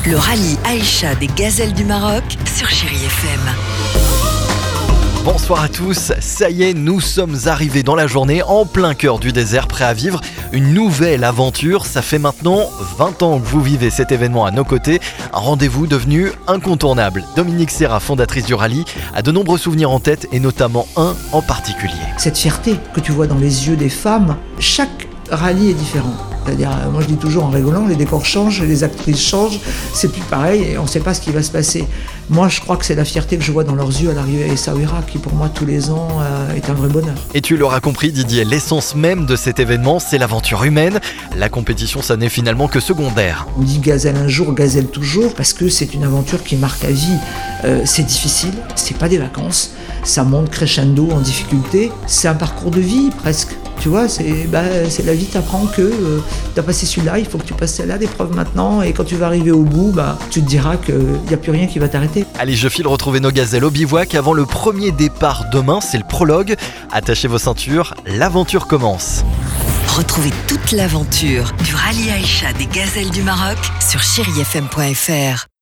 Le rallye Aïcha des gazelles du Maroc sur Chérie FM. Bonsoir à tous, ça y est, nous sommes arrivés dans la journée en plein cœur du désert, prêts à vivre une nouvelle aventure. Ça fait maintenant 20 ans que vous vivez cet événement à nos côtés, un rendez-vous devenu incontournable. Dominique Serra, fondatrice du rallye, a de nombreux souvenirs en tête et notamment un en particulier. Cette fierté que tu vois dans les yeux des femmes, chaque rallye est différent. C'est-à-dire, moi je dis toujours en rigolant, les décors changent, les actrices changent, c'est plus pareil et on ne sait pas ce qui va se passer. Moi je crois que c'est la fierté que je vois dans leurs yeux à l'arrivée à Essaouira qui pour moi tous les ans est un vrai bonheur. Et tu l'auras compris Didier, l'essence même de cet événement, c'est l'aventure humaine. La compétition, ça n'est finalement que secondaire. On dit gazelle un jour, gazelle toujours, parce que c'est une aventure qui marque à vie. C'est difficile, c'est pas des vacances, ça monte crescendo en difficulté, c'est un parcours de vie presque. Tu vois, c'est la vie t'apprend que tu as passé celui-là, il faut que tu passes celle-là d'épreuve maintenant, et quand tu vas arriver au bout, tu te diras qu'il n'y a plus rien qui va t'arrêter. Allez, je file retrouver nos gazelles au bivouac avant le premier départ demain, c'est le prologue. Attachez vos ceintures, l'aventure commence. Retrouvez toute l'aventure du rallye Aïcha des gazelles du Maroc sur chériefm.fr.